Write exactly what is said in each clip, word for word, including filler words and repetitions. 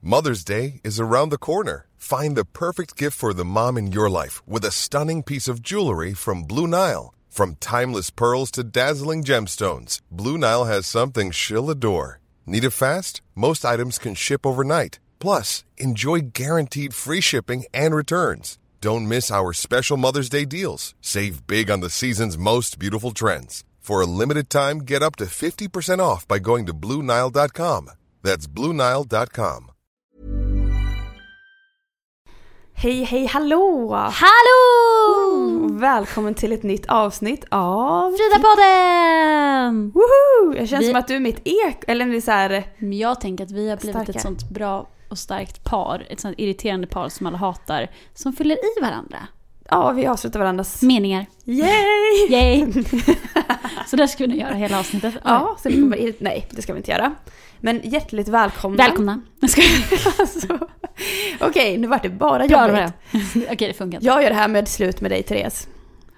Mother's Day is around the corner. Find the perfect gift for the mom in your life with a stunning piece of jewelry from Blue Nile. From timeless pearls to dazzling gemstones, Blue Nile has something she'll adore. Need it fast? Most items can ship overnight. Plus, enjoy guaranteed free shipping and returns. Don't miss our special Mother's Day deals. Save big on the season's most beautiful trends. For a limited time, get up to fifty percent off by going to blue nile dot com. That's blue nile dot com. Hej, hej, hallå! Hallå! Välkommen till ett nytt avsnitt av Frida-podden! Woho! Jag känns vi... som att du är mitt ek, eller det är så här... Jag tänker att vi har blivit starka. Ett sånt bra och starkt par, ett sånt irriterande par som alla hatar, som fyller i varandra. Ja, vi avslutar varandras meningar. Yay! Yay! Så där ska vi nu göra hela avsnittet. Ja, så det kommer vara... Nej, det ska vi inte göra. Men hjärtligt välkomna. Välkomna. alltså, Okej, okay, nu var det bara jobbigt. Okej, okay, det funkar inte. Jag gör det här med slut med dig, Therese.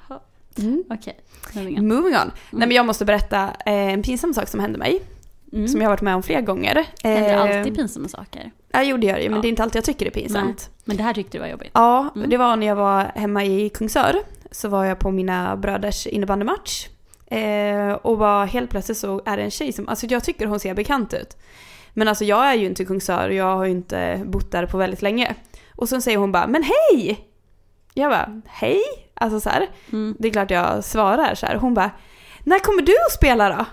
Mm. Okej, okay. Moving on. Moving on. Mm. Nej, men jag måste berätta eh, en pinsam sak som hände mig. Mm. Som jag har varit med om flera gånger. Händer eh, alltid pinsamma saker? Ja, jo, det gör det ju, men ja. det är inte alltid jag tycker det är pinsamt. Nej. Men det här tyckte du var jobbigt? Ja, mm. det var när jag var hemma i Kungsör. Så var jag på mina bröders innebandymatch. Eh, och var helt plötsligt så är det en tjej som... Alltså jag tycker hon ser bekant ut. Men alltså jag är ju inte i Kungsör och jag har ju inte bott där på väldigt länge. Och så säger hon bara, men hej! Jag bara, hej? Alltså så här. Mm. Det är klart jag svarar så här. Hon bara, när kommer du att spela då?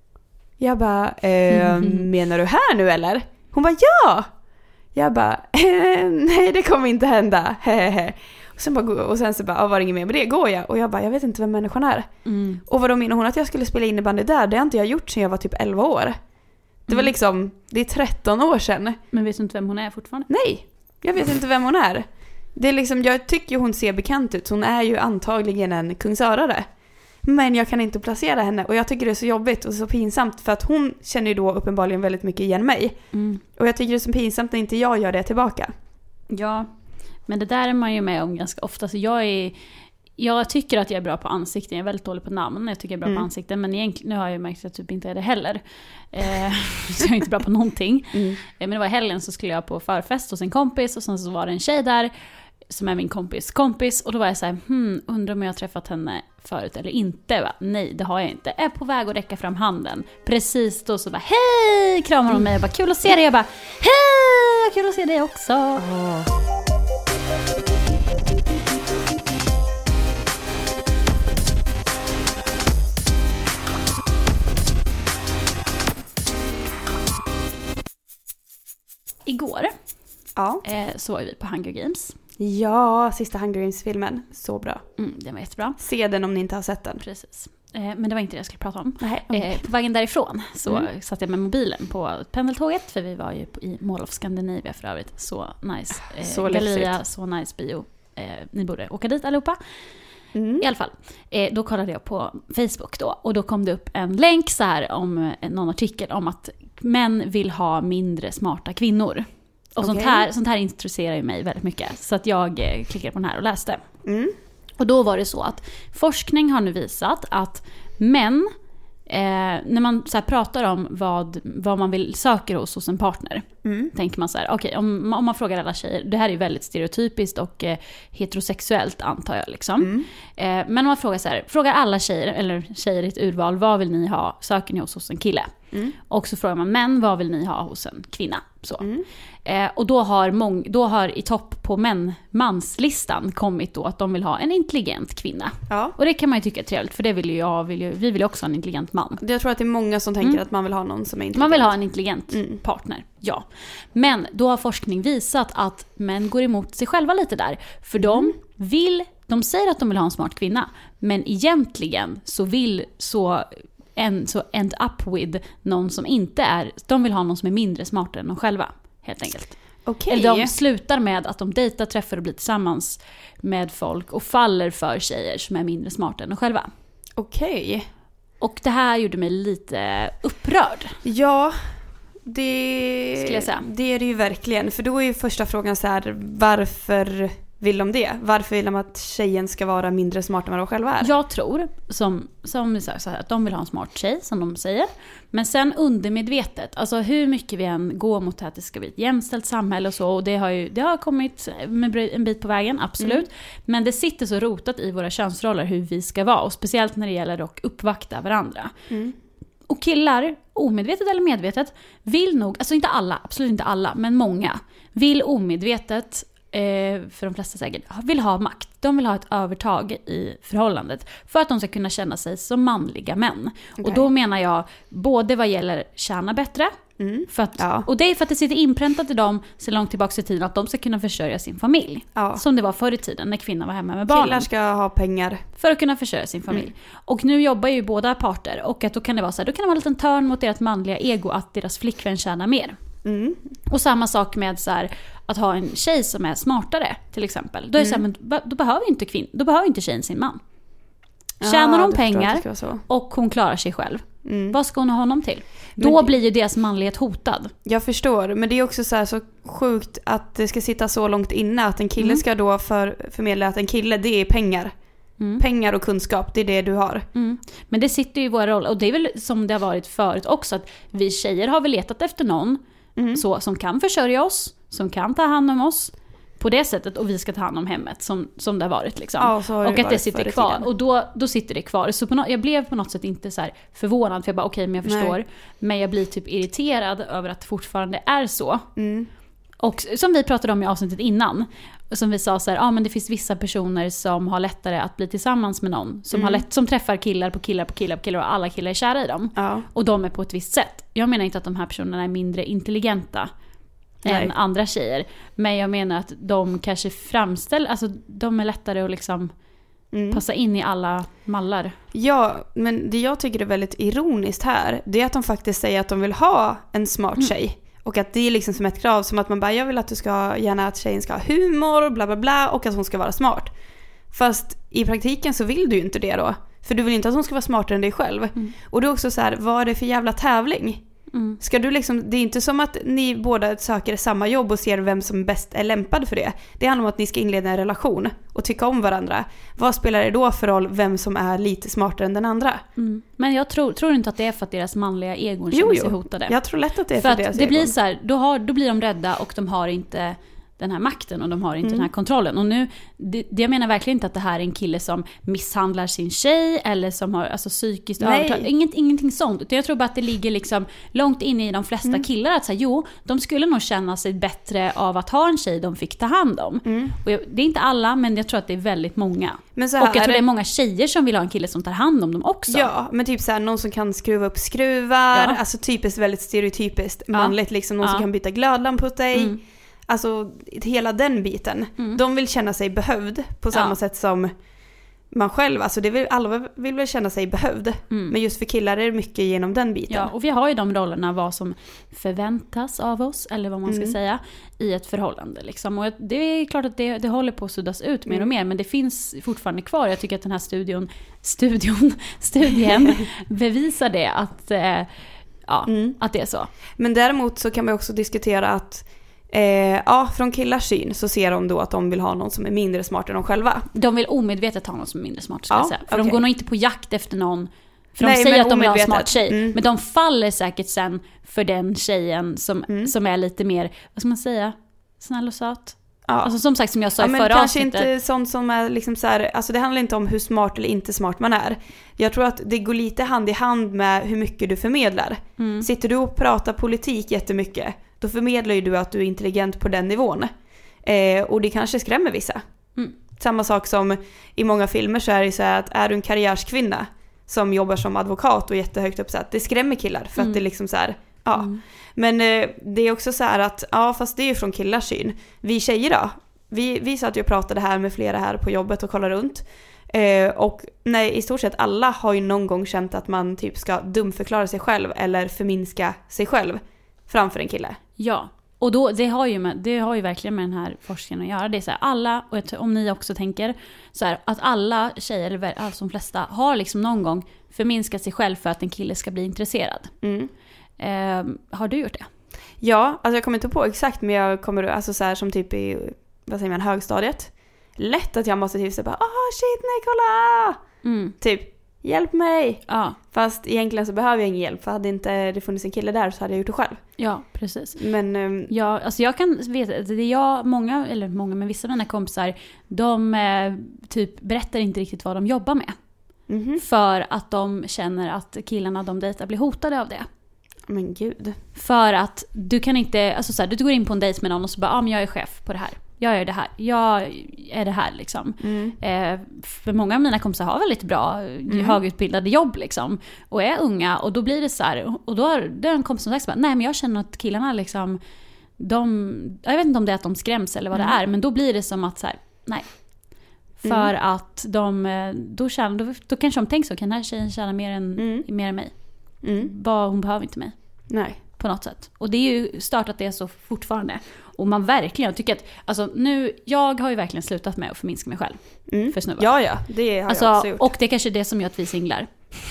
Jag bara, eh, mm. menar du här nu eller? Hon bara, ja! Jag bara, eh, nej det kommer inte hända. och, sen bara, och sen så bara, ah, var det ingen mer med det? Går jag? Och jag bara, jag vet inte vem människan är. Mm. Och vad då menar hon att jag skulle spela innebandy där? Det har inte jag gjort sedan jag var typ elva år. Det var liksom, det är tretton år sedan. Men vet du inte vem hon är fortfarande? Nej, jag vet inte vem hon är. Det är liksom, jag tycker hon ser bekant ut. Hon är ju antagligen en kungsörare. Men jag kan inte placera henne. Och jag tycker det är så jobbigt och så pinsamt. För att hon känner ju då uppenbarligen väldigt mycket igen mig. Mm. Och jag tycker det är så pinsamt när inte jag gör det tillbaka. Ja, men det där är man ju med om ganska ofta. Så jag är... Jag tycker att jag är bra på ansikten. Jag är väldigt dålig på namn. Jag tycker jag är bra mm. på ansikten. Men egentligen, nu har jag ju märkt att jag typ inte är det heller. Eh, så jag är inte bra på någonting. Mm. Eh, men det var helgen så skulle jag på förfest hos en kompis. Och sen så var det en tjej där som är min kompis kompis. Och då var jag så här, hmm, undrar om jag har träffat henne förut eller inte. Va? Nej, det har jag inte. Jag är på väg att räcka fram handen. Precis då så bara, hej! Kramar hon mig. Jag bara, kul att se dig. Jag bara, hej! Kul att se dig också. Oh. Igår ja. eh, så var vi på Hunger Games. Ja, sista Hunger Games-filmen. Så bra. Mm, den var jättebra. Se den om ni inte har sett den. Precis. Eh, men det var inte det jag skulle prata om. Nej. Eh, på vägen därifrån så mm. satt jag med mobilen på pendeltåget. För vi var ju på, i Mall of Scandinavia för övrigt. Så nice. Eh, så Galleria, så nice bio. Eh, ni borde åka dit allihopa. Mm. I alla fall, eh, då kollade jag på Facebook då. Och då kom det upp en länk så här om eh, någon artikel om att män vill ha mindre smarta kvinnor. Och okay. sånt, här, sånt här intresserar ju mig väldigt mycket. Så att jag eh, klickade på den här och läste. Mm. Och då var det så att forskning har nu visat att män, eh, när man så här pratar om vad, vad man vill söker hos, hos en partner, mm. tänker man så här, okej, okay, om, om man frågar alla tjejer, det här är ju väldigt stereotypiskt och eh, heterosexuellt antar jag liksom. Mm. Eh, men om man frågar så här, frågar alla tjejer, eller tjejer i ett urval, vad vill ni ha, söker ni hos, hos en kille? Mm. Och så frågar man män, vad vill ni ha hos en kvinna? Så. Mm. Eh, och då har, mång, då har i topp på män, manslistan kommit då att de vill ha en intelligent kvinna. Ja. Och det kan man ju tycka är trevligt, för det vill ju jag, vill ju, vi vill ju också ha en intelligent man. Jag tror att det är många som tänker mm. att man vill ha någon som är intelligent. Man vill ha en intelligent mm. partner, ja. Men då har forskning visat att män går emot sig själva lite där. För mm. de vill, de säger att de vill ha en smart kvinna, men egentligen så vill så... En, så end up with någon som inte är, de vill ha någon som är mindre smartare än de själva, helt enkelt. Okay. Eller de slutar med att de dejtar, träffar och blir tillsammans med folk och faller för tjejer som är mindre smarta än de själva. Okej. Okay. Och det här gjorde mig lite upprörd. Ja, det, skulle jag säga. Det är det ju verkligen. För då är ju första frågan så här, varför vill de det? Varför vill de att tjejen ska vara mindre smart än vad de själva är? Jag tror, som, som vi sa, så här, att de vill ha en smart tjej, som de säger. Men sen undermedvetet, alltså hur mycket vi än går mot att det ska bli ett jämställt samhälle och så, och det har ju det har kommit med en bit på vägen, absolut. Mm. Men det sitter så rotat i våra könsroller hur vi ska vara, och speciellt när det gäller att uppvakta varandra. Mm. Och killar, omedvetet eller medvetet, vill nog, alltså inte alla, absolut inte alla, men många, vill omedvetet, för de flesta säkert, vill ha makt. De vill ha ett övertag i förhållandet för att de ska kunna känna sig som manliga män. Okay. Och då menar jag både vad gäller tjäna bättre, mm. för att, ja. och det är för att det sitter inpräntat i dem så långt tillbaka i tiden att de ska kunna försörja sin familj. Ja. Som det var förr i tiden när kvinnor var hemma med barnen. Killar ska ha pengar. För att kunna försörja sin familj. Mm. Och nu jobbar ju båda parter, och att då kan det vara så här, då kan det vara en liten törn mot deras manliga ego att deras flickvän tjänar mer. Mm. Och samma sak med så här, att ha en tjej som är smartare till exempel. Då är det mm. så här, men då behöver inte kvinn, då behöver inte tjejen sin man. Tjänar hon pengar och hon klarar sig själv. Mm. Vad ska hon ha honom till? Då men, blir ju deras manlighet hotad. Jag förstår, men det är också så här så sjukt att det ska sitta så långt inne att en kille mm. ska då för, förmedla att en kille, det är pengar. Mm. Pengar och kunskap, det är det du har. Mm. Men det sitter ju i våra roller, och det är väl som det har varit förut också, att vi tjejer har väl letat efter någon mm. så, som kan försörja oss, som kan ta hand om oss på det sättet, och vi ska ta hand om hemmet som, som det har varit liksom. Ja, har och att det sitter kvar tiden. Och då, då sitter det kvar. Så på no- jag blev på något sätt inte så här förvånad, för jag bara okej, okay, men jag förstår. Nej. Men jag blir typ irriterad över att det fortfarande är så. Mm. Och som vi pratade om i avsnittet innan, som vi sa så här, ja ah, men det finns vissa personer som har lättare att bli tillsammans med någon, som, mm. har lätt, som träffar killar på killar på killar på killar, och alla killar är kära i dem. Ja. Och de är på ett visst sätt. Jag menar inte att de här personerna är mindre intelligenta Nej. än andra tjejer, men jag menar att de kanske framställer, alltså de är lättare att liksom mm. passa in i alla mallar. Ja, men det jag tycker är väldigt ironiskt här, det är att de faktiskt säger att de vill ha en smart tjej. Mm. Och att det är liksom som ett krav, som att man bara, jag vill att du ska, gärna att tjejen ska ha humor, bla bla bla, och att hon ska vara smart. Fast i praktiken så vill du ju inte det då. För du vill inte att hon ska vara smartare än dig själv. Mm. Och det är också så här, vad är det för jävla tävling? Mm. Ska du liksom, det är inte som att ni båda söker samma jobb och ser vem som bäst är lämpad för det. Det handlar om att ni ska inleda en relation och tycka om varandra. Vad spelar det då för roll vem som är lite smartare än den andra? Mm. Men jag tror, tror inte att det är för att deras manliga egon känner sig hotade. Jag tror lätt att det är för, för deras att det egon. Blir så här, då, har, då blir de rädda, och de har inte den här makten, och de har inte mm. den här kontrollen. Och nu, det, det jag menar verkligen inte att det här är en kille som misshandlar sin tjej eller som har alltså psykiskt övertag. Inget, ingenting sånt. Utan jag tror bara att det ligger liksom långt inne i de flesta mm. killar att säga, jo, de skulle nog känna sig bättre av att ha en tjej de fick ta hand om. Mm. Och jag, det är inte alla, men jag tror att det är väldigt många. Men så här, och jag tror det... det är många tjejer som vill ha en kille som tar hand om dem också. Ja, men typ så här, någon som kan skruva upp skruvar, ja. Alltså typiskt väldigt stereotypiskt ja. manligt liksom, någon ja. som kan byta glödlampor åt dig. Mm. Alltså hela den biten. Mm. De vill känna sig behövd på samma ja. sätt som man själv. Alltså det vill, alla vill väl känna sig behövd. Mm. Men just för killar är det mycket genom den biten. Ja, och vi har ju de rollerna, vad som förväntas av oss, eller vad man ska mm. säga, i ett förhållande. Liksom. Och det är klart att det, det håller på att suddas ut mer mm. och mer, men det finns fortfarande kvar. Jag tycker att den här studion, studion, studien bevisar det, att, eh, ja, mm. att det är så. Men däremot så kan man också diskutera att Eh, ja, från killars syn så ser de då att de vill ha någon som är mindre smart än de själva. De vill omedvetet ha någon som är mindre smart, ska ja, jag säga. För okay. de går nog inte på jakt efter någon. För Nej, de säger att de vill ha en smart tjej. Mm. Men de faller säkert sen för den tjejen som, mm. som är lite mer, vad ska man säga, snäll och söt. Ja. Alltså som sagt, som jag sa ja, i förra kanske avsnittet. Inte sånt som är liksom så här, alltså det handlar inte om hur smart eller inte smart man är. Jag tror att det går lite hand i hand med hur mycket du förmedlar. Mm. Sitter du och pratar politik jättemycket, då förmedlar ju du att du är intelligent på den nivån. Eh, och det kanske skrämmer vissa. Mm. Samma sak som i många filmer så är det så här att är du en karriärskvinna som jobbar som advokat och jättehögt uppsatt, det skrämmer killar för mm. att det är liksom så här, ja. Mm. Men eh, det är också så här att, ja fast det är ju från killars syn. Vi tjejer då, vi, vi satt ju och pratade här med flera här på jobbet och kollade runt. Eh, och nej, i stort sett alla har ju någon gång känt att man typ ska dumförklara sig själv eller förminska sig själv framför en kille. Ja, och då, det, har ju med, det har ju verkligen med den här forskningen att göra. Det är så här, alla, och om ni också tänker så här, att alla tjejer, eller alltså de flesta, har liksom någon gång förminskat sig själv för att en kille ska bli intresserad. Mm. Eh, har du gjort det? Ja, alltså jag kommer inte på exakt, men jag kommer alltså så här som typ i, vad säger man, högstadiet. lätt att jag måste typ så bara, ah shit nej kolla! Mm. Typ, hjälp mig! Ja. Fast egentligen så behöver jag ingen hjälp, för hade inte det funnits en kille där så hade jag gjort det själv. Ja, precis. Men um, ja, alltså jag kan veta att det är jag, många, eller många, men vissa av mina kompisar, de eh, typ berättar inte riktigt vad de jobbar med. mm-hmm. För att de känner att killarna de dejtar blir hotade av det. Men gud. För att du kan inte, alltså så här, du går in på en dejt med någon och så bara, ja ah, men jag är chef på det här. Jag gör det här. Jag är det här liksom. Mm. Eh, för många av mina kompisar har väldigt bra, mm. högutbildade jobb liksom. Och är unga. Och då blir det så här. Och då har det en kompis som sagt så bara, nej men jag känner att killarna liksom, de, jag vet inte om det är att de skräms eller vad mm. det är. Men då blir det som att så här, nej. För mm. att de, då, tjänar, då, då kanske de tänker så, kan den här tjejen tjäna mer än, mm. mer än mig? Mm. Bara, hon behöver inte mig. Nej. På något sätt. Och det är ju start att det är så fortfarande. Och man verkligen tycker att, alltså nu, jag har ju verkligen slutat med att förminska mig själv. Mm. För snubbar. Ja, ja, det har alltså, jag också gjort. Och det är kanske det som gör att vi singlar.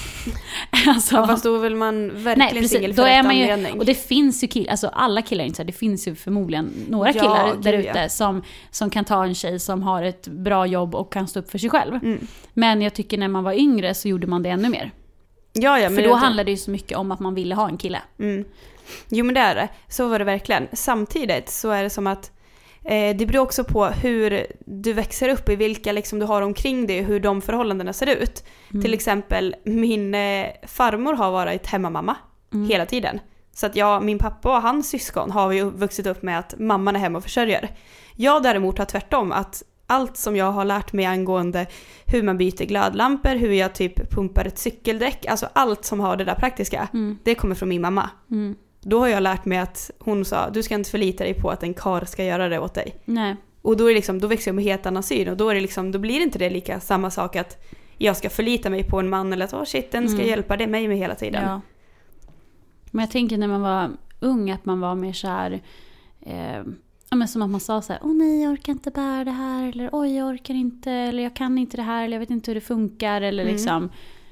alltså, ja, fast då vill man verkligen singel för då är man anledning. ju, och det finns ju killar, alltså alla killar inte, det finns ju förmodligen några ja, killar där gud, ute ja. som, som kan ta en tjej som har ett bra jobb och kan stå upp för sig själv. Mm. Men jag tycker när man var yngre så gjorde man det ännu mer. Ja, ja, men för då handlade det ju så mycket om att man ville ha en kille. Mm. Jo, men det är det. Så var det verkligen. Samtidigt så är det som att eh, det beror också på hur du växer upp, i vilka liksom du har omkring dig, hur de förhållandena ser ut. Mm. Till exempel, min eh, farmor har varit hemmamamma mm. hela tiden. Så att jag, min pappa och hans syskon har ju vuxit upp med att mamman är hemma och försörjer. Jag däremot har tvärtom, att allt som jag har lärt mig angående hur man byter glödlampor, hur jag typ pumpar ett cykeldäck, alltså allt som har det där praktiska, mm. det kommer från min mamma. Mm. Då har jag lärt mig att hon sa, du ska inte förlita dig på att en kar ska göra det åt dig. Nej. Och då, är det liksom, då växer jag med helt annan syn, och då, är det liksom, då blir det inte det lika samma sak att jag ska förlita mig på en man, eller att oh shit, den ska mm. hjälpa det mig med hela tiden. Ja. Men jag tänker när man var ung att man var mer så här... Eh, ja, men som att man sa så här, åh nej, jag orkar inte bära det här, eller oj, jag orkar inte, eller jag kan inte det här, eller jag vet inte hur det funkar, eller mm. liksom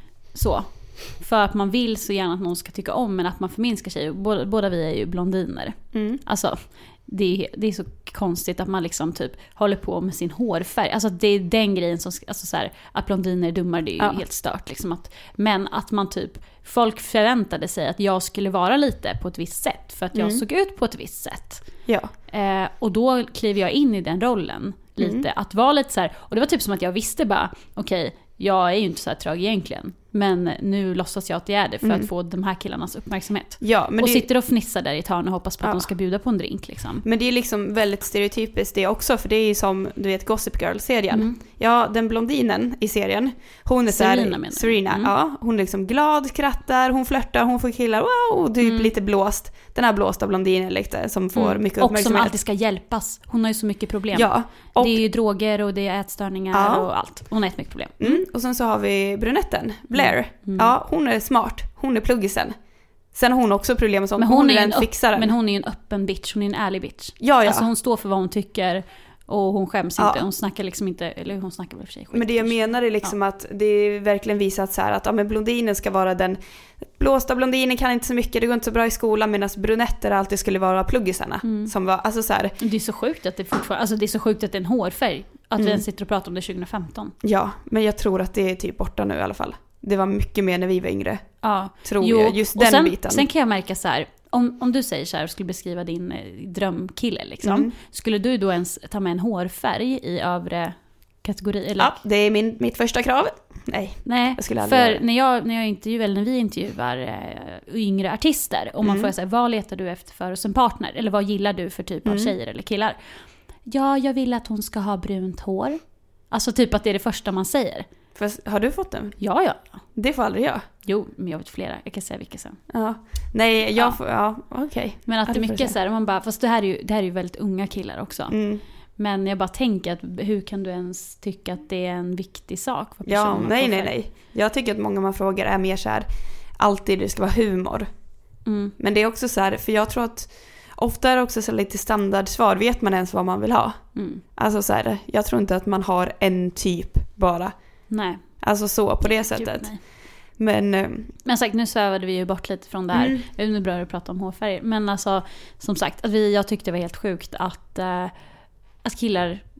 så. För att man vill så gärna att någon ska tycka om, men att man förminskar sig. Båda, båda vi är ju blondiner. Mm. Alltså, det är, det är så konstigt att man liksom typ håller på med sin hårfärg. Alltså det är den grejen som, alltså så här, att blondiner är dummare, det är ju ja. helt stört liksom. Att, men att man typ, folk förväntade sig att jag skulle vara lite på ett visst sätt, för att jag mm. såg ut på ett visst sätt. Ja. Eh, och då kliver jag in i den rollen lite, mm. att vara lite så här, och det var typ som att jag visste bara, okej, okay, jag är ju inte så här trög egentligen, men nu låtsas jag att jag är det för mm. att få de här killarnas uppmärksamhet. Ja, men och det... sitter och fnissar där i ett hörn och hoppas på att ja. de ska bjuda på en drink liksom. Men det är liksom väldigt stereotypiskt det också, för det är ju som, du vet, Gossip Girl-serien. Mm. Ja, den blondinen i serien, hon är Serena, såhär, Serena, mm. ja, hon är liksom glad, skrattar, hon flörtar, hon får killar, wow, typ mm. lite blåst. Den här blåsta blondinen lite, som får mm. mycket uppmärksamhet. Och som alltid ska hjälpas. Hon har ju så mycket problem. Ja. Och... det är ju droger och det är ätstörningar ja. och allt. Hon har ett mycket problem. Mm. Mm. Och sen så har vi brunetten, Blair. Mm. Ja, hon är smart. Hon är pluggisen. Sen har hon också problem med sånt. Men hon, hon är, är en fixare. Men hon är ju en öppen bitch. Hon är en ärlig bitch. Ja, ja. Alltså hon står för vad hon tycker. Och hon skäms ja. inte. Hon snackar liksom inte, eller hon snackar väl för sig. Men det jag menar är liksom ja. att det är verkligen visat så här att ja, men blondinen ska vara den blåsta blondinen, kan inte så mycket, det går inte så bra i skolan, medan brunetter alltid skulle vara pluggisarna. Mm. Som var, alltså så här. Det är så sjukt att det fortfarande, alltså det är så sjukt att det är en hårfärg. Att mm. vi ens sitter och pratar om det tjugo femton. Ja, men jag tror att det är typ borta nu i alla fall. Det var mycket mer när vi var yngre. Ja. Tror jo. jag, just den sen, biten. Sen kan jag märka så här, om, om du säger så här och skulle beskriva din eh, drömkille liksom, mm. skulle du då ens ta med en hårfärg i övre kategori? Eller? Ja, det är min, mitt första krav. Nej, Nej jag skulle aldrig för när jag, när jag intervjuar, eller när vi intervjuar äh, yngre artister, och man mm. får säga, vad letar du efter för hos en partner? Eller vad gillar du för typ mm. av tjejer eller killar? Ja, jag vill att hon ska ha brunt hår. Alltså typ att det är det första man säger. Fast, har du fått den? Ja, ja. Det får aldrig jag. Jo, men jag vet flera. Jag kan säga vilka sen. Ja. Nej, jag ja. får, ja, okej. Okay. Men att det är mycket så här, man bara, fast det här är ju, det här är ju väldigt unga killar också. Mm. Men jag bara tänker att hur kan du ens tycka att det är en viktig sak? Ja, nej, nej, nej. Jag tycker att många man frågar är mer så här, alltid det ska vara humor. Mm. Men det är också så här, för jag tror att ofta är det också så lite standardsvar. Vet man ens vad man vill ha? Mm. Alltså så här, jag tror inte att man har en typ bara. Nej. Alltså så, på det sättet. Gud, men men sagt, nu svävade vi ju bort lite från det här. Mm. Det är nu bra att prata om hårfärger. Men alltså, som sagt, att vi, jag tyckte det var helt sjukt att, äh, att killar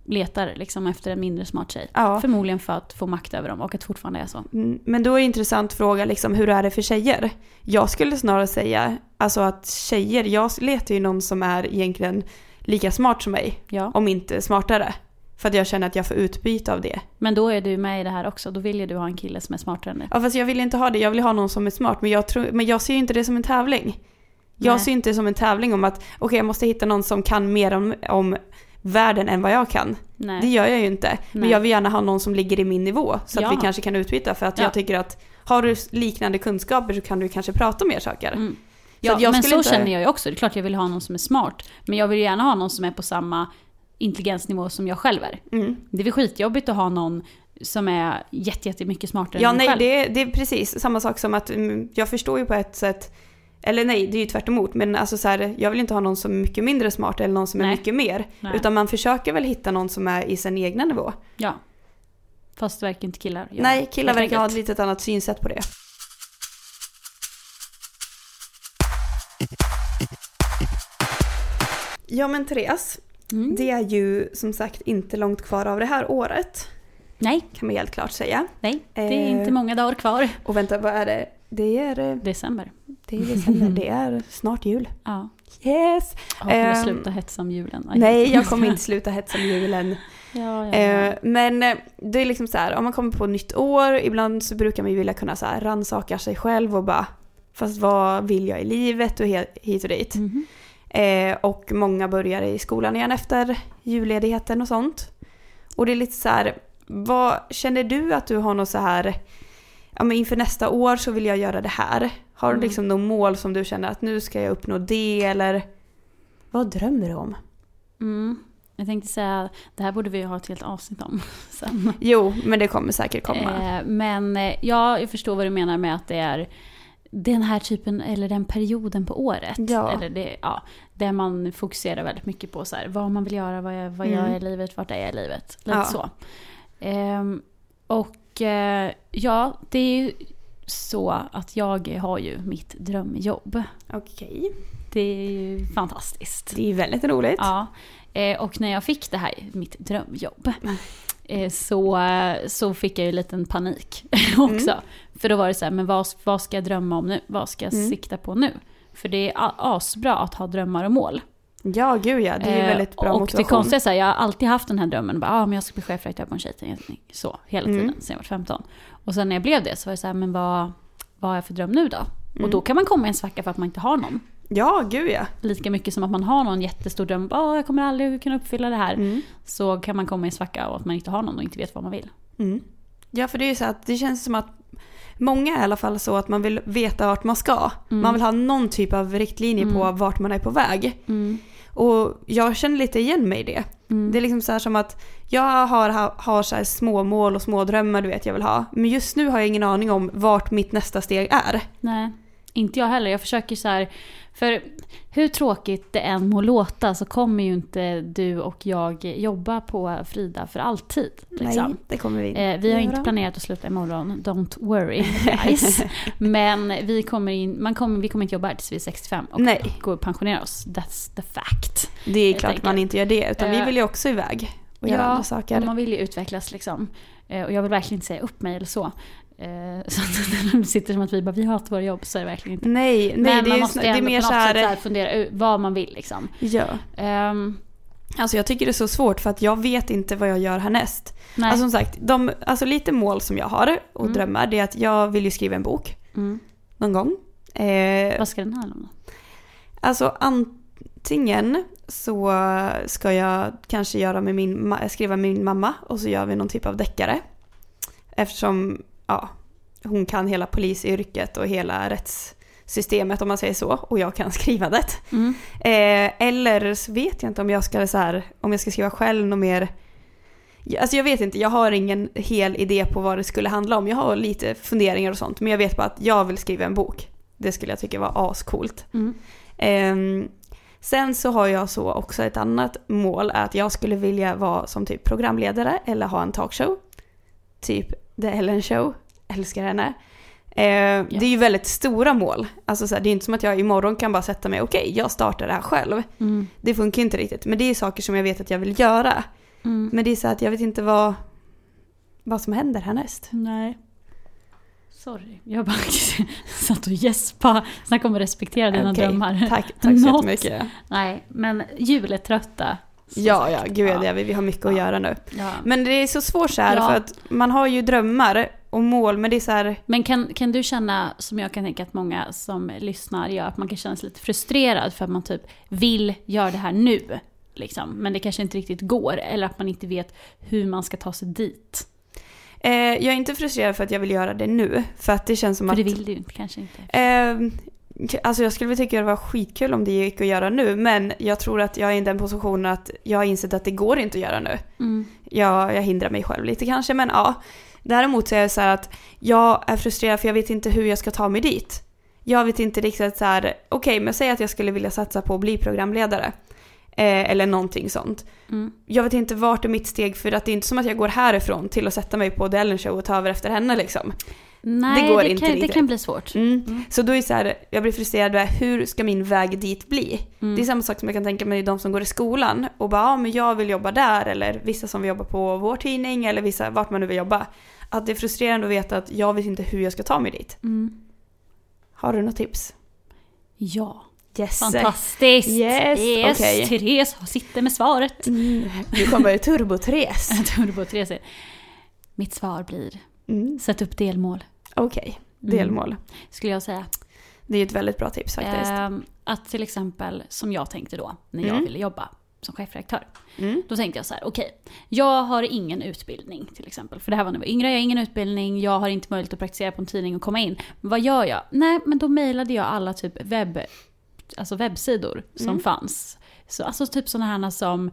letar liksom efter en mindre smart tjej. Ja. Förmodligen för att få makt över dem och att det fortfarande är så. Mm, men då är det en intressant fråga liksom, hur är det för tjejer? Jag skulle snarare säga alltså att tjejer, jag letar ju någon som är egentligen lika smart som mig, Ja. om inte smartare. För att jag känner att jag får utbyte av det. Men då är du med i det här också. Då vill ju du ha en kille som är smartare än dig. Ja, fast jag vill inte ha det. Jag vill ha någon som är smart. Men jag, tror, men jag ser ju inte det som en tävling. Jag Nej. ser inte det som en tävling om att okej, okay, jag måste hitta någon som kan mer om, om världen än vad jag kan. Nej. Det gör jag ju inte. Nej. Men jag vill gärna ha någon som ligger i min nivå. Så Ja. att vi kanske kan utbyta. För att Ja. jag tycker att har du liknande kunskaper så kan du kanske prata om mer saker. Mm. Så Ja, att jag men skulle så inte... känner jag ju också. Det är klart jag vill ha någon som är smart. Men jag vill gärna ha någon som är på samma intelligensnivå som jag själv är. Mm. Det är väl skitjobbigt att ha någon som är jätte, jätte mycket smartare Ja, än mig nej, själv. det är, det är precis samma sak som att mm, jag förstår ju på ett sätt, eller nej, det är ju tvärt emot, men alltså så här, jag vill inte ha någon som är mycket mindre smart eller någon som är Nej. mycket mer, Nej. utan man försöker väl hitta någon som är i sin egna nivå. Ja. Fast det verkar inte killar göra, nej, killar helt verkar ha ett enkelt. litet annat synsätt på det. Ja, men Therese, Mm. det är ju som sagt inte långt kvar av det här året, Nej, kan man helt klart säga. nej. Det är Eh. inte många dagar kvar. Och vänta, vad är det? Det är, eh, December. det är december, det är snart jul. Ja. Yes! Jag kommer Ehm, sluta hetsa om julen. Nej, jag kommer inte sluta hetsa med julen. Ja, ja, ja. Eh, men eh, det är liksom så här, om man kommer på ett nytt år, ibland så brukar man ju vilja kunna så här rannsaka sig själv och bara, fast vad vill jag i livet och he- hit och dit. Mhm. Eh, och många börjar i skolan igen efter julledigheten och sånt. Och det är lite så här, vad känner du att du har något så här, ja men inför nästa år så vill jag göra det här. Har du Mm. liksom något mål som du känner att nu ska jag uppnå det, eller vad drömmer du om? Mm. Jag tänkte säga, det här borde vi ha ett helt avsnitt om sen. Jo, men det kommer säkert komma. Eh, men eh, ja, jag förstår vad du menar med att det är den här typen, eller den perioden på året. Ja. Eller det, ja, där man fokuserar väldigt mycket på så här, vad man vill göra, vad jag, vad jag Mm. är i livet, vart är jag i livet. Lite Ja. så. Ehm, och eh, ja, det är ju så att jag har ju mitt drömjobb. Okej. Det är ju fantastiskt. Det är väldigt roligt. Ja, eh, och när jag fick det här, mitt drömjobb, eh, så, så fick jag ju en liten panik också. Mm. För då var det så här, men vad, vad ska jag drömma om nu? Vad ska jag Mm. sikta på nu? För det är a- asbra att ha drömmar och mål. Ja, gud ja. Det är ju Eh, väldigt bra och motivation. det konstiga är så här, jag har alltid haft den här drömmen. Bara, ah, men jag ska bli chefredaktör på en tjejtidning. Så, hela tiden, Mm. sen jag var femton. Och sen när jag blev det så var det så här, men vad, vad har jag för dröm nu då? Mm. Och då kan man komma i en svacka för att man inte har någon. Ja, gud ja. Lika mycket som att man har någon jättestor dröm. Åh, jag kommer aldrig kunna uppfylla det här. Mm. Så kan man komma i en svacka och att man inte har någon och inte vet vad man vill. Mm. Ja, för det är ju så att det känns som att många är i alla fall så att man vill veta vart man ska. Mm. Man vill ha någon typ av riktlinje på Mm. vart man är på väg. Mm. Och jag känner lite igen mig i det. Mm. Det är liksom så här som att jag har, har så här små mål och små drömmar du vet jag vill ha. Men just nu har jag ingen aning om vart mitt nästa steg är. Nej, inte jag heller. Jag försöker så här, för hur tråkigt det än må låta så kommer ju inte du och jag jobba på Frida för alltid. Liksom. Nej, det kommer vi inte Eh, vi har göra. inte planerat att sluta imorgon, don't worry guys. Men vi kommer, in, man kommer, vi kommer inte jobba här tills vi är sextiofem och Nej. gå och pensionera oss. That's the fact. Det är helt klart enkelt. man inte gör det. Utan vi Eh, vill ju också iväg och göra andra saker. man vill ju utvecklas liksom. Eh, och jag vill verkligen inte säga upp mig eller så. Eh, så att när det sitter som att vi bara, vi hatar våra jobb, så är det verkligen inte. Nej, nej Men det, man är, måste det är ändå mer på så något sätt så här... här fundera ut vad man vill liksom. Ja. Ehm, Alltså jag tycker det är så svårt för att jag vet inte vad jag gör härnäst. nej. Alltså som sagt, de, alltså lite mål som jag har och Mm. drömmar det är att jag vill ju skriva en bok mm. någon gång. Eh, Vad ska den handla om då? alltså antingen så ska jag kanske göra med min, ma- skriva med min mamma och så gör vi någon typ av deckare. Eftersom ja, hon kan hela polisyrket och hela rättssystemet om man säger så och jag kan skrivandet. Mm. Eh, eller så vet jag inte om jag ska så här, om jag ska skriva själv något mer. Alltså jag vet inte, jag har ingen hel idé på vad det skulle handla om. Jag har lite funderingar och sånt, men jag vet bara att jag vill skriva en bok. Det skulle jag tycka var ascoolt. Mm. Eh, sen så har jag så också ett annat mål är att jag skulle vilja vara som typ programledare eller ha en talkshow. Typ The Ellen Show. Älskar henne. Eh, ja. Det är ju väldigt stora mål. Alltså så här, det är inte som att jag imorgon kan bara sätta mig okej, okay, jag startar det här själv. Mm. Det funkar inte riktigt. Men det är saker som jag vet att jag vill göra. Mm. Men det är så att jag vet inte vad, vad som händer härnäst. Nej. Sorry, jag bara satt och gäspa. Sen kommer respektera dina okay. drömmar. Tack, tack så jättemycket. Nej, men juletrötta. Ja, sagt. ja, gud ja. vi, vi har mycket ja. att göra nu. Ja. Men det är så svårt så här, ja. för att man har ju drömmar och mål, men det är så här... Men kan, kan du känna, som jag kan tänka att många som lyssnar gör, att man kan känna sig lite frustrerad för att man typ vill göra det här nu, liksom, men det kanske inte riktigt går, eller att man inte vet hur man ska ta sig dit? Eh, jag är inte frustrerad för att jag vill göra det nu, för att det känns som för att... För det vill du inte, kanske inte. Eh, alltså jag skulle väl tycka det var skitkul om det gick att göra nu, men jag tror att jag är i den positionen att jag har insett att det går inte att göra nu. Mm. Jag, jag hindrar mig själv lite kanske, men ja. Däremot så är det så här att jag är frustrerad för jag vet inte hur jag ska ta mig dit. Jag vet inte riktigt så här, okej, okay, men säg att jag skulle vilja satsa på att bli programledare. Eh, eller någonting sånt. Mm. Jag vet inte vart är mitt steg, för att det är inte som att jag går härifrån till att sätta mig på The Ellen Show och ta över efter henne liksom. Nej, det, går det, inte kan, det kan bli svårt. Mm. Mm. Så då är det så här, jag blir frustrerad med hur ska min väg dit bli? Mm. Det är samma sak som jag kan tänka mig de som går i skolan och bara, ja men jag vill jobba där, eller vissa som vill jobba på vår tidning, eller vissa vart man nu vill jobba. Att det är frustrerande att veta att jag vet inte hur jag ska ta mig dit. Mm. Har du något tips? Ja. Yes. Fantastiskt. Yes. Yes. Okay. Therese sitter med svaret. Mm. Nu kommer Turbo-Therese. Turbo-Therese. Mitt svar blir mm. sätt upp delmål. Okej, okay. delmål. Mm. Skulle jag säga. Det är ett väldigt bra tips faktiskt. Eh, att till exempel, som jag tänkte då, när jag mm. ville jobba som chefredaktör. Mm. Då tänkte jag så här, okej, okay, jag har ingen utbildning till exempel. För det här var när jag var yngre, jag har ingen utbildning, jag har inte möjlighet att praktisera på en tidning och komma in. Men vad gör jag? Nej, men då mejlade jag alla typ webb, alltså webbsidor som mm. fanns. Så, alltså typ sådana här som,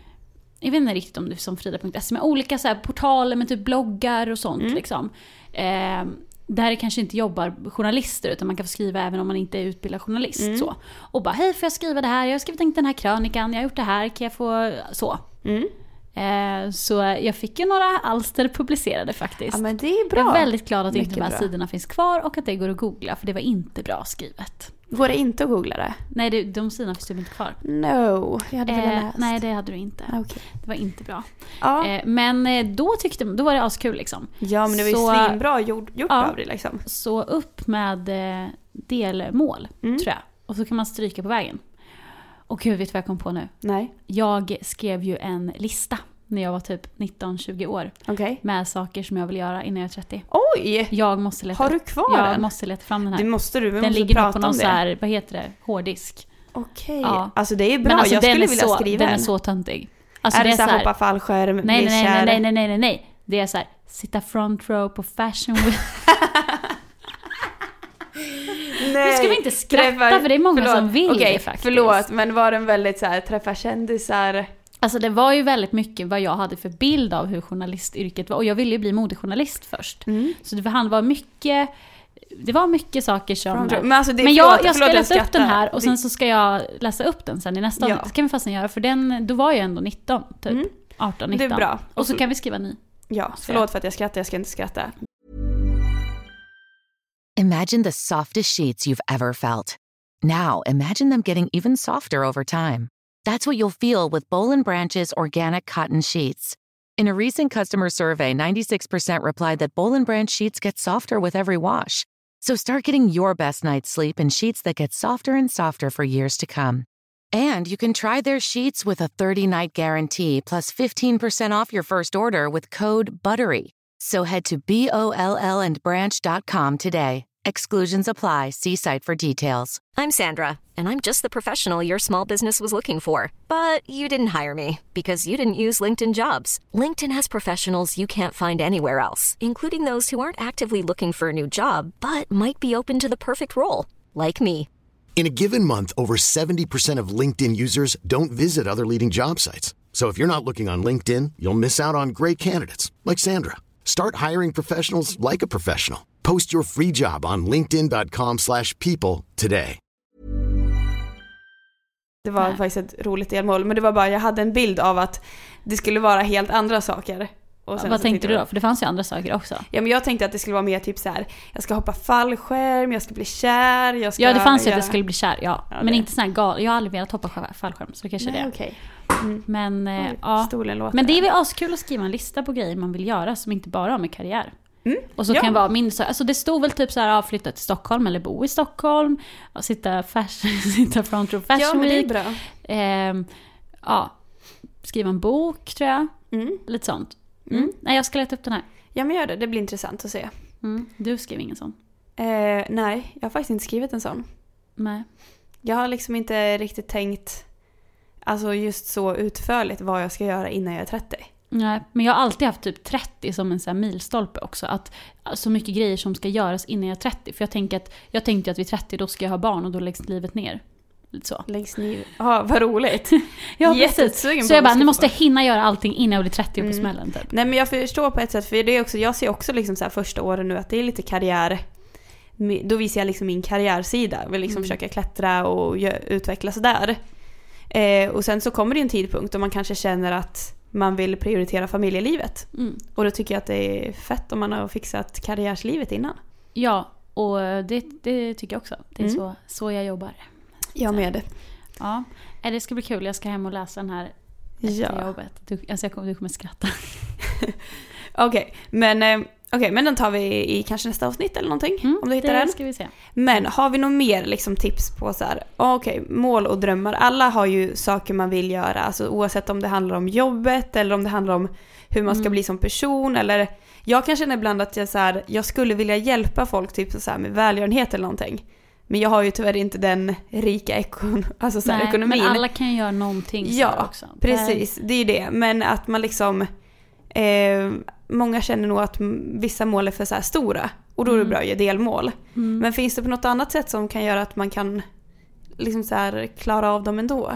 jag vet inte riktigt om det är som frida punkt se, med olika så här portaler med typ bloggar och sånt mm. liksom. Eh, där det kanske inte jobbar journalister, utan man kan få skriva även om man inte är utbildad journalist. Mm. Så. Och bara, hej, får jag skriva det här? Jag har skrivit den här krönikan, jag har gjort det här, kan jag få så? Mm. Eh, så jag fick ju några alster publicerade faktiskt. Ja, men det är bra. Jag är väldigt glad att Mycket inte de här bra. sidorna finns kvar och att det går att googla, för det var inte bra skrivet. Går det inte att googla det? Nej, det, de sidorna finns typ inte kvar. No, jag hade velat eh, läst. Nej, det hade du inte. Okay. Det var inte bra. Ja. Eh, men då tyckte då var det askul liksom. Ja, men det var ju så, svinbra gjort, gjort ja, av det liksom. Så upp med eh, delmål, mm. tror jag. Och så kan man stryka på vägen. Och gud, vet du vad jag kom på nu? Nej. Jag skrev ju en lista när jag var typ nitton tjugo år. Okay. Med saker som jag vill göra innan jag är trettio. Oj! Jag måste leta. Har du kvar jag den? Jag måste leta fram den här. Det måste du, vi den måste ligger prata på någon om så här, vad heter det? Hårddisk. Okej. Okay. Ja. Alltså det är bra, alltså, jag skulle vilja så, skriva den. Den är så töntig. Alltså, är det, det så här hoppa fallskärm, nej, nej, nej, kär. nej, nej, nej, nej, nej. Det är så här, sitta front row på fashion week. Nej, nu ska vi inte skratta träffar, för det är många förlåt, som vill okay, det faktiskt. Förlåt, men var den väldigt så här, träffa kändisar? Alltså det var ju väldigt mycket vad jag hade för bild av hur journalistyrket var. Och jag ville ju bli modejournalist först. Mm. Så det var mycket, det var mycket saker som... Men, alltså det, men förlåt, jag, jag ska förlåt, läsa jag upp den här och sen så ska jag läsa upp den sen i nästa. Ja. Det kan vi fastän göra, för den, då var jag ändå nitton, typ. Mm. arton nitton. Det är bra. Och så kan vi skriva ny. Ja, förlåt för att jag skrattar, jag ska inte skratta. Imagine the softest sheets you've ever felt. Now, imagine them getting even softer over time. That's what you'll feel with Boll and Branch's organic cotton sheets. In a recent customer survey, ninety-six percent replied that Boll and Branch sheets get softer with every wash. So start getting your best night's sleep in sheets that get softer and softer for years to come. And you can try their sheets with a thirty-night guarantee plus fifteen percent off your first order with code BUTTERY. So head to B O L L and branch dot com today. Exclusions apply. See site for details. I'm Sandra, and I'm just the professional your small business was looking for. But you didn't hire me because you didn't use LinkedIn Jobs. LinkedIn has professionals you can't find anywhere else, including those who aren't actively looking for a new job, but might be open to the perfect role, like me. In a given month, over seventy percent of LinkedIn users don't visit other leading job sites. So if you're not looking on LinkedIn, you'll miss out on great candidates, like Sandra. Start hiring professionals like a professional. Post your free job on linkedin dot com slash people today. Det var faktiskt ett roligt delmål, men det var bara, jag hade en bild av att det skulle vara helt andra saker. Och sen Vad så tänkte du då? jag, För det fanns ju andra saker också. Ja, men jag tänkte att det skulle vara mer typ så här: jag ska hoppa fallskärm, jag ska bli kär, jag ska Ja, det fanns ju göra... att jag skulle bli kär, ja. Ja, men det. inte sån här gal. Jag har aldrig velat hoppa fallskärm, så det kanske Nej, det. okej. Mm. Men, eh, Oj, ja. stolen låter. Men det är väl askul att skriva en lista på grejer man vill göra som inte bara har med karriär. Mm. Och så Ja. kan vara min, alltså det stod väl typ så här, ja, flytta till Stockholm eller bo i Stockholm, och sitta, fashion, sitta front row fashion Ja, men det är week. bra. Eh, ja, skriva en bok tror jag. Mm. Lite sånt. Mm. Mm. Nej, jag ska leta upp den här. Ja, men gör det. Det blir intressant att se. Mm. Du skrev ingen sån? Eh, nej, jag har faktiskt inte skrivit en sån. Nej. Jag har liksom inte riktigt tänkt alltså just så utförligt vad jag ska göra innan jag är trettio. Nej, men jag har alltid haft typ trettio som en sån här milstolpe också. Att så mycket grejer som ska göras innan jag är trettio. För jag tänker att jag tänkte att vid trettio då ska jag ha barn och då läggs livet ner. Lite så. Längst ner. Ja, vad roligt. Ja, Jättesugen precis. på Så jag vad bara, ska nu få måste jag vara. hinna göra allting innan jag blir trettio på Mm. smällen typ. Nej, men jag förstår på ett sätt, för det är också, jag ser också liksom så här första åren nu att det är lite karriär. Då visar jag liksom min karriärsida. Jag vill liksom Mm. försöka klättra och gö- utvecklas där. Eh, och sen så kommer det en tidpunkt då man kanske känner att man vill prioritera familjelivet. Mm. Och då tycker jag att det är fett om man har fixat karriärslivet innan. Ja, och det, det tycker jag också. Det är Mm. så, så jag jobbar. Jag med det. Ja, äh, det ska bli kul. Jag ska hem och läsa den här efter Ja. jobbet. Du, alltså jag kommer, du kommer skratta. Okej, men, eh, okej, men den tar vi i kanske nästa avsnitt eller någonting. Mm, om du hittar det den. ska vi se. Men har vi något mer liksom, tips på så här, okej, mål och drömmar. Alla har ju saker man vill göra. Alltså, oavsett om det handlar om jobbet eller om det handlar om hur man ska Mm. bli som person. Eller, jag kan känna ibland att jag, så här, jag skulle vilja hjälpa folk typ, så här, med välgörenhet eller någonting. Men jag har ju tyvärr inte den rika ekon- alltså, så här, Nej, ekonomin. men alla kan ju göra någonting så här Ja, också. precis. Det är ju det. Men att man liksom... Eh, många känner nog att m- vissa mål är för så här stora. Och då är det Mm. bra att göra delmål. Mm. Men finns det på något annat sätt som kan göra att man kan liksom så här klara av dem ändå?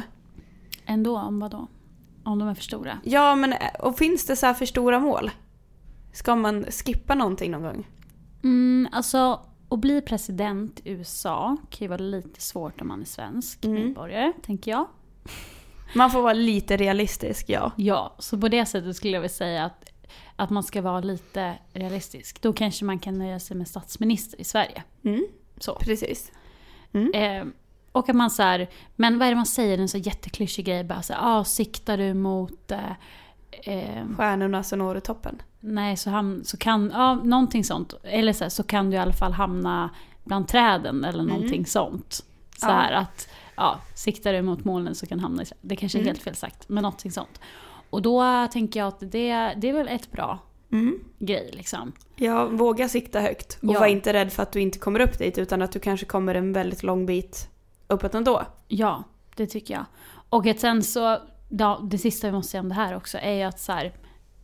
Ändå, om vad då? Om de är för stora? Ja, men och finns det så här för stora mål? Ska man skippa någonting någon gång? Mm, alltså, att bli president i U S A kan ju vara lite svårt om man är svensk Mm. medborgare, tänker jag. Man får vara lite realistisk, ja. Ja, så på det sättet skulle jag vilja säga att, att man ska vara lite realistisk. Då kanske man kan nöja sig med statsminister i Sverige. Mm, Så. precis. Eh, och att man så här, men vad är det man säger, en så jätteklyschig grej, bara så här, ah, siktar du mot eh, eh, Stjärnorna så når du toppen. nej, så, ham- så kan, ja, någonting sånt, eller så, här, så kan du i alla fall hamna bland träden eller någonting Mm. sånt. Så Ja. här att, ja, siktar du mot målen så kan du hamna i träden. Det kanske är Mm. helt fel sagt, men någonting sånt. Och då tänker jag att det, det är väl ett bra Mm. grej liksom. Ja, våga sikta högt. Och Ja. var inte rädd för att du inte kommer upp dit, utan att du kanske kommer en väldigt lång bit uppåt ändå. Ja, det tycker jag. Och att sen så, ja, det sista vi måste säga om det här också är ju att så här,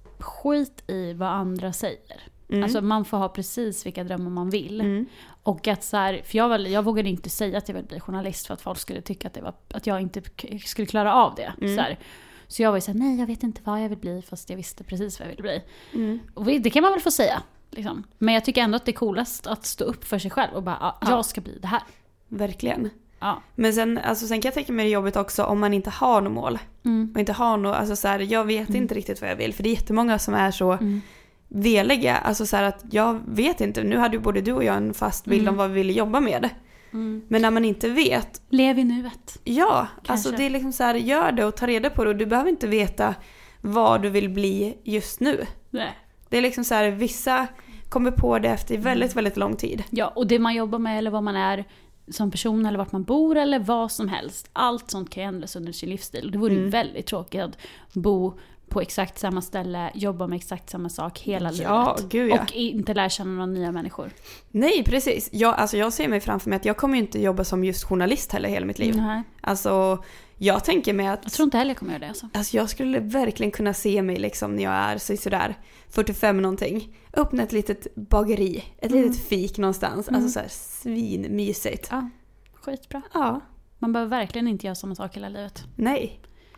skit i vad andra säger. Mm. Alltså man får ha precis vilka drömmar man vill. Mm. Och att så här, för jag, väl, jag vågade inte säga att jag vill bli journalist för att folk skulle tycka att, det var, att jag inte k- skulle klara av det. Mm. Så, här. Så jag var ju såhär, nej jag vet inte vad jag vill bli, fast jag visste precis vad jag ville bli. Mm. Och det kan man väl få säga. Liksom. Men jag tycker ändå att det är coolast att stå upp för sig själv och bara, ja, Ja. jag ska bli det här. Verkligen. Ja. Men sen, alltså, sen kan jag tänka mig det jobbet också om man inte har något mål. Mm. Och inte har något, alltså så här, jag vet Mm. inte riktigt vad jag vill. För det är jättemånga som är så Mm. veliga. Alltså så här att jag vet inte. Nu hade ju både du och jag en fast bild Mm. om vad vi ville jobba med. Mm. Men när man inte vet, Lev i nuet. ja, Kanske. alltså det är liksom så här, gör det och ta reda på det. Och du behöver inte veta vad du vill bli just nu. Nej. Det är liksom så här, vissa kommer på det efter väldigt, väldigt lång tid. Ja, och det man jobbar med eller vad man är som person eller vart man bor eller vad som helst. Allt sånt kan ju ändras under sin livsstil. Och det vore Mm. ju väldigt tråkigt att bo på exakt samma ställe, jobba med exakt samma sak hela Ja, livet. gud ja. Och inte lära känna några nya människor. Nej, precis. Jag, alltså jag ser mig framför mig att jag kommer ju inte jobba som just journalist heller hela mitt liv. Nej. Alltså, jag tänker mig att Jag tror inte heller jag kommer göra det. Alltså. alltså jag skulle verkligen kunna se mig liksom när jag är så sådär fyrtiofem någonting. Öppna ett litet bageri, ett Mm. litet fik någonstans. Mm. Alltså så här svinmysigt. Ja, skitbra. Ja, Man behöver verkligen inte göra samma sak hela livet. nej.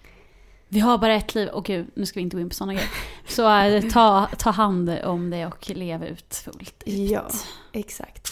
Vi har bara ett liv, och gud, nu ska vi inte gå in på sådana grejer. Så äh, ta, ta hand om det och lev ut fullt ut. Ja, exakt.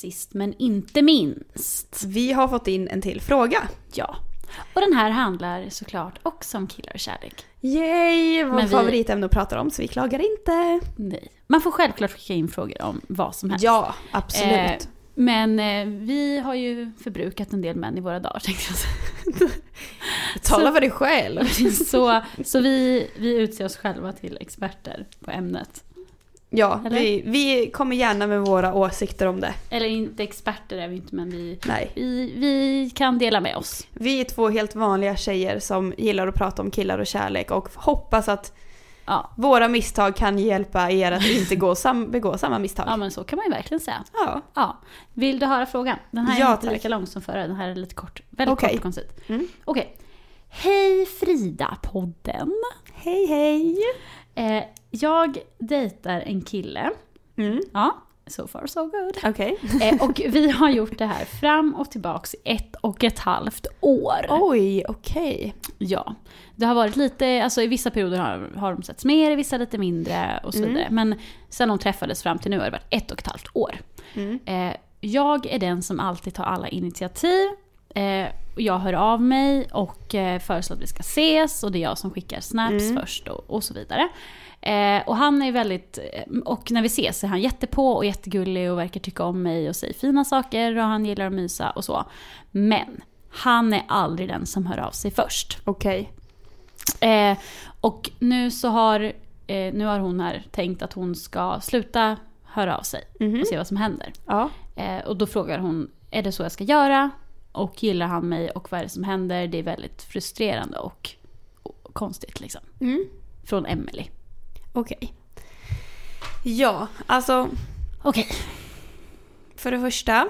sist men inte minst. Vi har fått in en till fråga. Ja. Och den här handlar såklart också om killar och kärlek. Yay, vår Men vi- favoritämne att prata om, så vi klagar inte. Nej. Man får självklart skicka in frågor om vad som helst. Ja, absolut. Eh, men eh, vi har ju förbrukat en del män i våra dagar, tänkte jag säga. Tala för dig själv. Så, så vi, vi utser oss själva till experter på ämnet. Ja, Eller? vi, vi kommer gärna med våra åsikter om det. Eller inte experter är vi inte, men vi, Nej. vi, vi kan dela med oss. Vi är två helt vanliga tjejer som gillar att prata om killar och kärlek och hoppas att Ja. våra misstag kan hjälpa er att inte gå sam- begå samma misstag. Ja, men så kan man ju verkligen säga. Ja. Ja. Vill du höra frågan? Den här är Ja, inte tack. lika lång som förra. Den här är lite kort. Väldigt Okej. kort och koncist. Mm. Okej. Hej Frida-podden. Hej, hej. Eh, jag dejtar en kille. Mm. Ja, so far so good. Okej. Eh, och vi har gjort det här fram och tillbaks i ett och ett halvt år. Oj, okej. Ja, det har varit lite, alltså i vissa perioder har, har de setts mer, i vissa lite mindre och så Mm. vidare. Men sen de träffades fram till nu har det varit ett och ett halvt år. Mm. Eh, jag är den som alltid tar alla initiativ. Eh, och jag hör av mig och eh, föreslår att vi ska ses. Och det är jag som skickar snaps Mm. först och, och så vidare. Eh, och han är väldigt, och när vi ses är han jättepå och jättegullig och verkar tycka om mig och säger fina saker och han gillar att mysa och så. Men han är aldrig den som hör av sig först. Okej. Eh, och nu så har, eh, nu har hon här tänkt att hon ska sluta höra av sig Mhm. och se vad som händer. Ja. Eh, och då frågar hon, är det så jag ska göra? Och gillar han mig och vad är det som händer? Det är väldigt frustrerande och, och konstigt liksom. Mm. Från Emily. Okej. Ja, alltså Okej. för det första,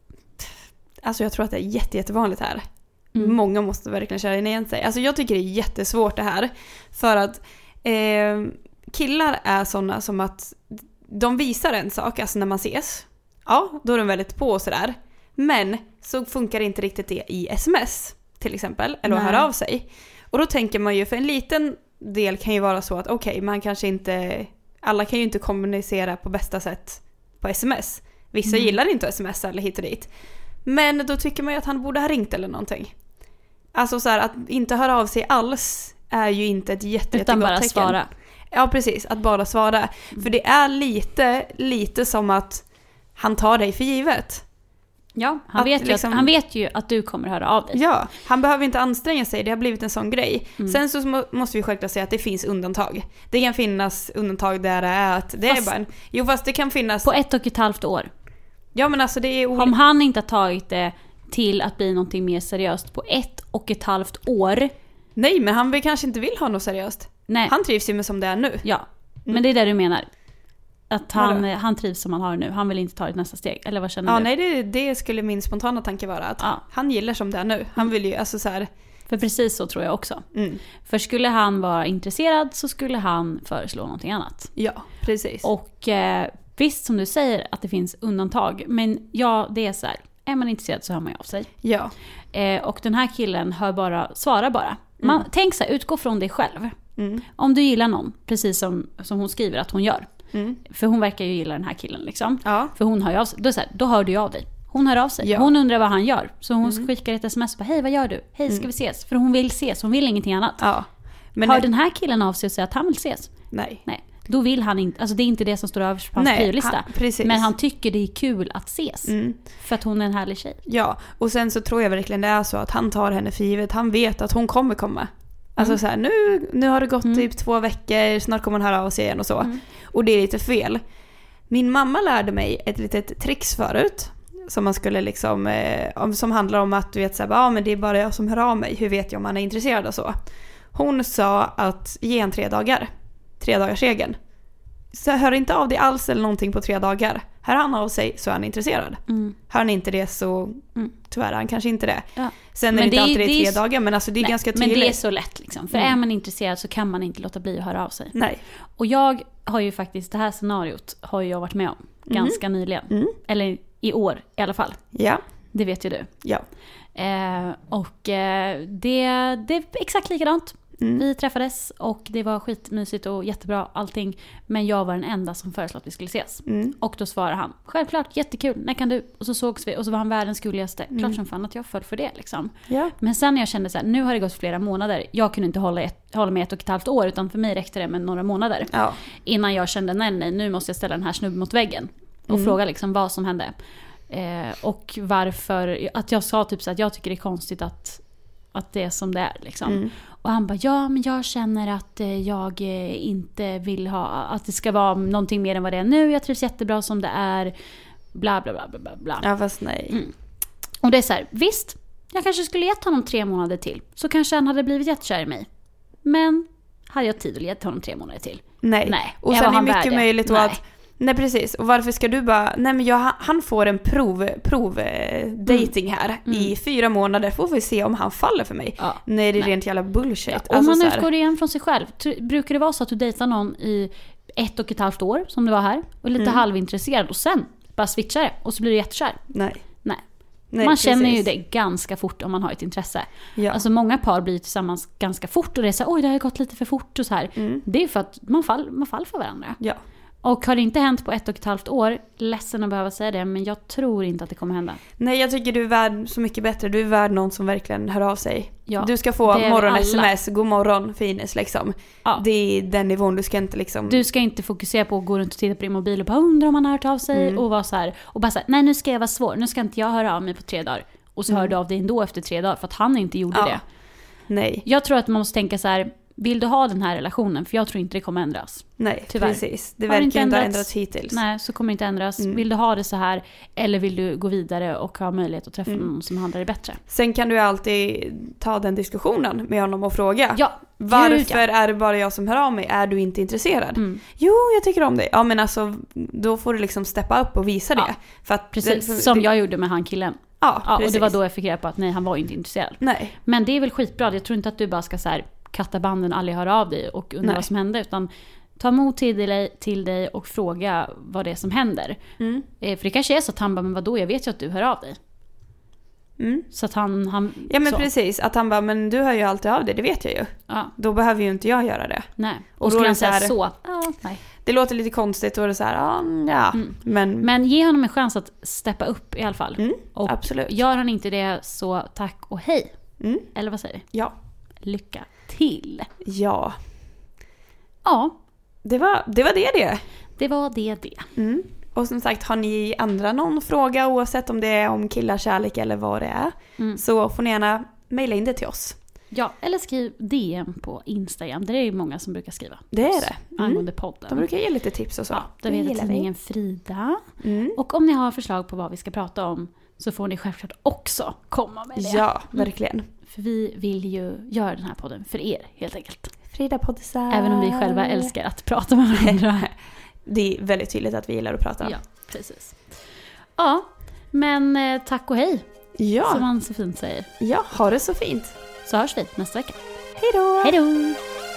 alltså jag tror att det är jätte, jättevanligt här. Mm. Många måste verkligen köra in igen sig. Alltså jag tycker det är jättesvårt det här. För att eh, killar är sådana som att de visar en sak, alltså när man ses. Ja, då är de väldigt på och sådär. Men så funkar inte riktigt det i sms till exempel. Eller att Nej. höra av sig. Och då tänker man ju, för en liten del kan ju vara så att okej, okay, man kanske inte, alla kan ju inte kommunicera på bästa sätt på sms. Vissa Mm. gillar inte sms eller hit och dit. Men då tycker man ju att han borde ha ringt eller någonting. Alltså så här, att inte höra av sig alls är ju inte ett jätte, Utan jättegott bara tecken. svara. Ja, precis. Att bara svara. Mm. För det är lite, lite som att han tar dig för givet. Ja, han Att vet, ju liksom- att, han vet ju att du kommer höra av dig. Ja, han behöver inte anstränga sig. Det har blivit en sån grej. Mm. Sen så må- måste vi självklart säga att det finns undantag. Det kan finnas undantag där det är att det Fast- är bara en... Jo, fast det kan finnas... På ett och ett halvt år. Ja, men alltså det är... Oli- Om han inte har tagit det till att bli någonting mer seriöst på ett och ett halvt år. Nej, men han vill kanske inte vill ha något seriöst. Nej, Han trivs ju med som det är nu. ja. Men det är det du menar. Att han, Vadå? han trivs som han har nu. Han vill inte ta ett nästa steg. Eller vad känner Ja, du? nej, det, det skulle min spontana tanke vara. Att Ja. han gillar som det är nu. Han vill ju, alltså så här... För precis så tror jag också. Mm. För skulle han vara intresserad så skulle han föreslå någonting annat. Ja, precis. Och eh, visst som du säger att det finns undantag. Men ja, det är så här. Är man intresserad så hör man ju av sig. Ja. Eh, och den här killen hör bara, svarar bara. Man, Mm. Tänk så här, utgå från dig själv. Mm. Om du gillar någon, precis som, som hon skriver att hon gör. Mm. För hon verkar ju gilla den här killen liksom. Ja. För hon hör ju av sig. Då, är det så här, då hör du ju av dig. Hon hör av sig. Ja. Hon undrar vad han gör. Så hon Mm. skickar ett sms och bara, hej vad gör du? Hej ska Mm. vi ses? För hon vill ses, hon vill ingenting annat. Ja. Men Hör nej. den här killen av sig och säger att han vill ses? Nej. Nej. Då vill han inte, alltså det är inte det som står överst på hans Nej, priolista. han- precis. Men han tycker det är kul att ses. Mm. För att hon är en härlig tjej. Ja, och sen så tror jag verkligen det är så att han tar henne för givet. Han vet att hon kommer komma. Alltså Mm. så här, nu, nu har det gått Mm. typ två veckor, snart kommer hon höra av sig igen och så. Mm. Och det är lite fel. Min mamma lärde mig ett litet tricks förut. Som man skulle liksom, eh, om, som handlar om att du vet så här, ja men det är bara jag som hör av mig. Hur vet jag om man är intresserad och så? Hon sa att ge en tre dagar. Tre dagars regeln. Så hör inte av dig alls eller någonting på tre dagar. Hör han av sig så är han intresserad. Mm. Hör han inte det så Mm. tyvärr är han kanske inte det. Ja. Sen är Men det inte det är- alltid det det är är tre dagar men alltså det är Nej, ganska men tydligt. det är så lätt liksom. För Mm. är man intresserad så kan man inte låta bli att höra av sig. Nej. Och jag har ju faktiskt, det här scenariot har ju jag varit med om ganska nyligen. Mm. Eller i år i alla fall. Ja. Det vet ju du. Ja. Eh, och eh, det, det är exakt likadant. Mm. Vi träffades och det var skitmysigt och jättebra allting. Men jag var den enda som föreslog att vi skulle ses. Mm. Och då svarade han, självklart, jättekul, när kan du? Och så sågs vi och så var han världens gulligaste. Mm. Klart som fan att jag föll för det liksom. Ja. Men sen när jag kände så här, nu har det gått flera månader. Jag kunde inte hålla, ett, hålla med ett och ett halvt år, utan för mig räckte det med några månader. Ja. Innan jag kände, nej nej, nu måste jag ställa den här snubben mot väggen. Och mm. fråga liksom vad som hände. Eh, och varför, att jag sa typ så att jag tycker det är konstigt att, att det är som det är liksom. Mm. Och han bara, ja men jag känner att eh, jag eh, inte vill ha, att det ska vara någonting mer än vad det är nu. Jag trivs jättebra som det är. Bla bla bla bla bla. Ja fast nej. Mm. Och det är så här, visst, jag kanske skulle gett honom tre månader till. Så kanske han hade blivit jättekär i mig. Men hade jag tid att ge honom tre månader till? Nej. nej. Och sen är det mycket möjligt då att nej precis, och varför ska du bara, nej men jag, han får en prov, prov eh, dating här mm. i fyra månader, får vi se om han faller för mig. Ja. Nej, det är nej. rent jävla bullshit. Ja. Om alltså, man utgår igen från sig själv, brukar det vara så att du dejtar någon i ett och ett halvt år, som det var här, och lite mm. halvintresserad, och sen bara switchar det, och så blir du jättekär? Nej. Nej. Nej, man precis. känner ju det ganska fort om man har ett intresse. Ja. Alltså många par blir tillsammans ganska fort, och det är så här, oj det har gått lite för fort och så här. Mm. Det är för att man faller man fall för varandra. Ja. Och har det inte hänt på ett och ett halvt år, ledsen att behöva säga det, men jag tror inte att det kommer hända. Nej, jag tycker du är värd så mycket bättre. Du är värd någon som verkligen hör av sig. Ja, du ska få morgon-sms, god morgon, fines liksom. Ja. Det är den nivån, du ska inte liksom... Du ska inte fokusera på att gå runt och titta på din mobil och bara undra om man har hört av sig mm. och vara så här. Och bara så här, nej nu ska jag vara svår, nu ska inte jag höra av mig på tre dagar. Och så mm. hör du av dig ändå efter tre dagar för att han inte gjorde ja. det. Nej. Jag tror att man måste tänka så här, vill du ha den här relationen? För jag tror inte det kommer ändras. Nej, tyvärr. Precis. Det verkar inte, inte ha ändrats hittills. Nej, så kommer det inte ändras. Mm. Vill du ha det så här? Eller vill du gå vidare och ha möjlighet att träffa mm. någon som handlar det bättre? Sen kan du alltid ta den diskussionen med honom och fråga. Ja, varför ja. är det bara jag som hör av mig? Är du inte intresserad? Mm. Jo, jag tycker om dig. Ja, men alltså, då får du liksom steppa upp och visa det. Ja. För att precis, det, för, som jag gjorde med han killen. Ja, ja, och det var då jag fick reda på att nej, han var inte intresserad. Nej. Men det är väl skitbra. Jag tror inte att du bara ska så här katta banden, aldrig höra av dig och undra nej. vad som hände, utan ta mod till dig, till dig och fråga vad det är som händer. Mm. Eh, för det kanske är så att han bara, men vadå, jag vet ju att du hör av dig. Mm. Så att han... han ja men så. precis, att han bara, men du hör ju alltid av dig, det vet jag ju. Ja. Då behöver ju inte jag göra det. Nej, och, och skulle han säga så, ja, nej. Det låter lite konstigt och det är så här, ja. Mm. Men... men ge honom en chans att steppa upp i alla fall. Mm, och absolut. Gör han inte det, så tack och hej. Mm. Eller vad säger du? Ja. Lycka till. Ja. Ja. Det var det var det. Det, det var det det. Mm. Och som sagt, har ni andra någon fråga, oavsett om det är om killar, kärlek eller vad det är, mm. så får ni gärna mejla in det till oss. Ja, eller skriv D M på Instagram. Det är ju många som brukar skriva. Det är det. Mm. Angående podden. De brukar ge lite tips och så. Ja, det vet tidningen Frida. Mm. Och om ni har förslag på vad vi ska prata om, så får ni självklart också komma med det. Ja, verkligen. Mm. För vi vill ju göra den här podden för er, helt enkelt. Frida-poddisar. Även om vi själva älskar att prata med varandra. Det är väldigt tydligt att vi gillar att prata. Ja, precis. Ja, men eh, tack och hej. Ja. Som man så fint säger. Ja, ha det så fint. Så hörs vi nästa vecka. Hej då! Hej då!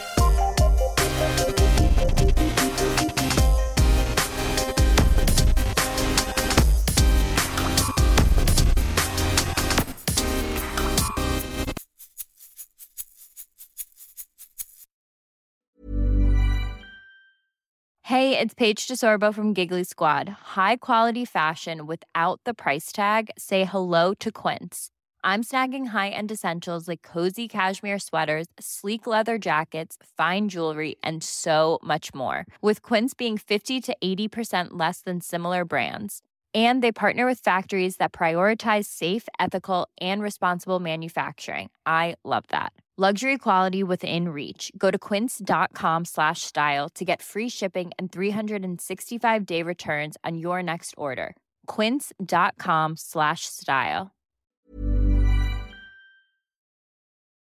Hey, it's Paige DeSorbo from Giggly Squad. High quality fashion without the price tag. Say hello to Quince. I'm snagging high-end essentials like cozy cashmere sweaters, sleek leather jackets, fine jewelry, and so much more. With Quince being fifty to eighty percent less than similar brands. And they partner with factories that prioritize safe, ethical, and responsible manufacturing. I love that. Luxury quality within reach. Go to quince.com slash style to get free shipping and three sixty-five day returns on your next order. Quince.com slash style.